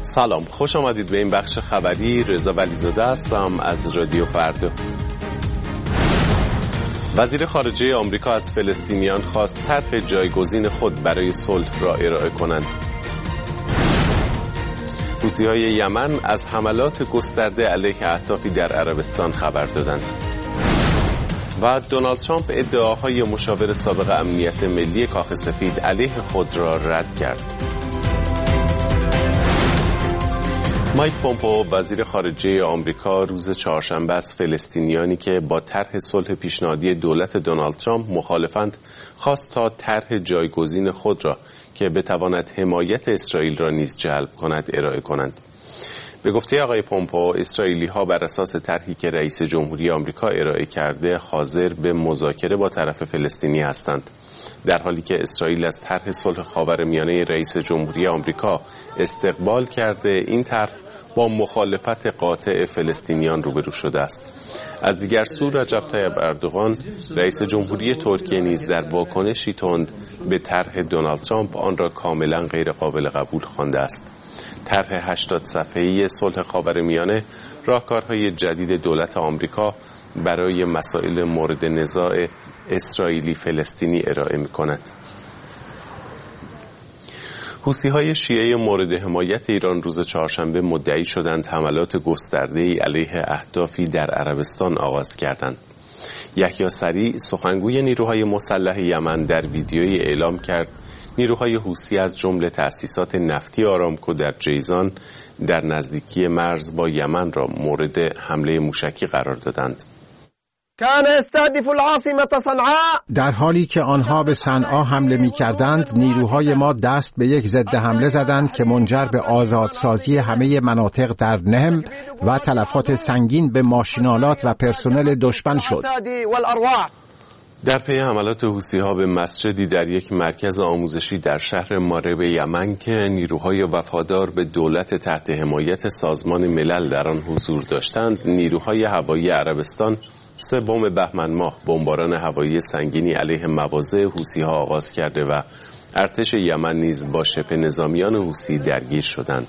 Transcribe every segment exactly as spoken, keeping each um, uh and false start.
سلام، خوش آمدید به این بخش خبری. رضا ولیزاده هستم از رادیو فردا. وزیر خارجه آمریکا از فلسطینیان خواست طرح جایگزین خود برای صلح را ارائه کنند. حوثی‌های یمن از حملات گسترده علیه اهدافی در عربستان خبر دادند. و دونالد ترامپ ادعاهای مشاور سابق امنیت ملی کاخ سفید علیه خود را رد کرد. مایک پومپئو وزیر خارجه آمریکا روز چهارشنبه از فلسطینیانی که با طرح صلح پیشنهادی دولت دونالد ترامپ مخالفند خواست تا طرح جایگزین خود را که بتواند حمایت اسرائیل را نیز جلب کند ارائه کنند. به گفته آقای پومپئو، اسرائیلی‌ها بر اساس طرحی که رئیس جمهوری آمریکا ارائه کرده حاضر به مذاکره با طرف فلسطینی هستند، در حالی که اسرائیل از طرح صلح خاورمیانه رئیس جمهوری آمریکا استقبال کرده. این طرح با مخالفت قاطع فلسطینیان روبرو شده است. از دیگر سو رجب طیب اردوغان رئیس جمهوری ترکیه نیز در واکنشی تند به طرح دونالد ترامپ آن را کاملا غیر قابل قبول خوانده است. طرح هشتاد صفحه‌ای صلح خاورمیانه راهکارهای جدید دولت آمریکا برای مسائل مورد نزاع اسرائیلی فلسطینی ارائه می‌کند. حوثی‌های شیعه مورد حمایت ایران روز چهارشنبه مدعی شدند حملات گسترده‌ای علیه اهدافی در عربستان آغاز کردند. یحیی سریع سخنگوی نیروهای مسلح یمن در ویدیویی اعلام کرد نیروهای حوثی از جمله تأسیسات نفتی آرامکو در جیزان در نزدیکی مرز با یمن را مورد حمله موشکی قرار دادند. کان استهدف العاصمة صنعاء، در حالی که آنها به صنعا حمله می کردند، نیروهای ما دست به یک ضد حمله زدند که منجر به آزادسازی همه مناطق در نهم و تلفات سنگین به ماشینالات و پرسنل دشمن شد. در پی حملات حوثی‌ها به مسجدی در یک مرکز آموزشی در شهر مارب یمن که نیروهای وفادار به دولت تحت حمایت سازمان ملل در آن حضور داشتند، نیروهای هوایی عربستان سوم بهمن ماه بمباران هوایی سنگینی علیه مواضع حوثی‌ها آغاز کرده و ارتش یمن نیز با شبه نظامیان حوثی درگیر شدند.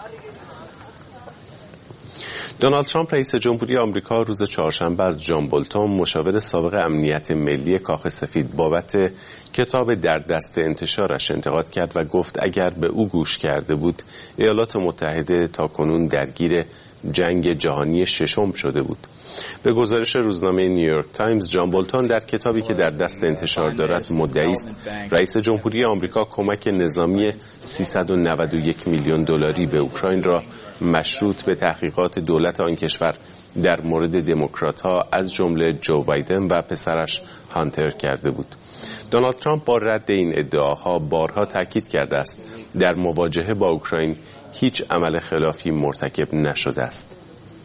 دونالد ترامپ رئیس جمهوری آمریکا روز چهارشنبه از جان بولتون مشاور سابق امنیت ملی کاخ سفید بابت کتاب در دست انتشارش انتقاد کرد و گفت اگر به او گوش کرده بود ایالات متحده تاکنون درگیر جنگ جهانی ششم شده بود. به گزارش روزنامه نیویورک تایمز، جان بولتون در کتابی که در دست انتشار دارد مدعی است رئیس جمهوری آمریکا کمک نظامی سیصد و نود و یک میلیون دلاری به اوکراین را مشروط به تحقیقات دولت آن کشور در مورد دموکرات‌ها از جمله جو بایدن و پسرش هانتر کرده بود. دونالد ترامپ با رد این ادعاها بارها تاکید کرده است در مواجهه با اوکراین هیچ عمل خلافی مرتکب نشده است.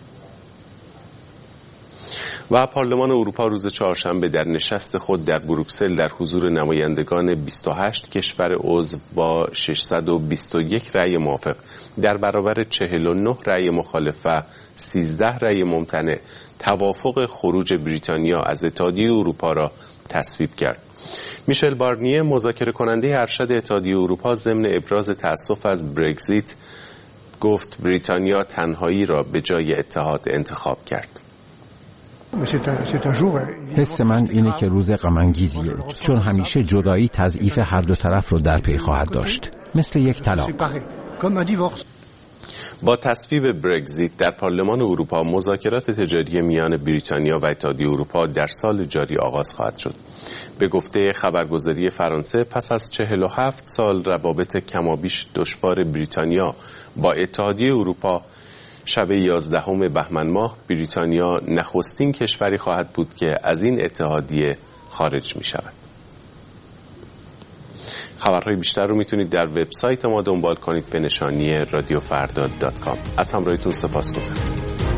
و پارلمان اروپا روز چهارشنبه در نشست خود در بروکسل در حضور نمایندگان بیست و هشت کشور عضو با ششصد و بیست و یک رأی موافق در برابر چهل و نه رأی مخالف و سیزده رأی ممتنع توافق خروج بریتانیا از اتحادیه اروپا را تصویب کرد. میشل بارنیه مذاکره کننده ارشد اتحادیه اروپا ضمن ابراز تأسف از برگزیت گفت بریتانیا تنهایی را به جای اتحاد انتخاب کرد. حس من اینه که روز غم‌انگیزیه، چون همیشه جدایی تضعیف هر دو طرف رو در پی خواهد داشت، مثل یک طلاق. با تصویب برگزیت در پارلمان اروپا مذاکرات تجاری میان بریتانیا و اتحادیه اروپا در سال جاری آغاز خواهد شد. به گفته خبرگزاری فرانسه پس از چهل و هفت سال روابط کمابیش دشوار بریتانیا با اتحادیه اروپا، شب یازدهم بهمن ماه بریتانیا نخستین کشوری خواهد بود که از این اتحادیه خارج می شود. خبرهای بیشتر رو میتونید در وبسایت ما دنبال کنید به نشانی رادیو فردا دات کام. از همراهیتون سپاسگزارم.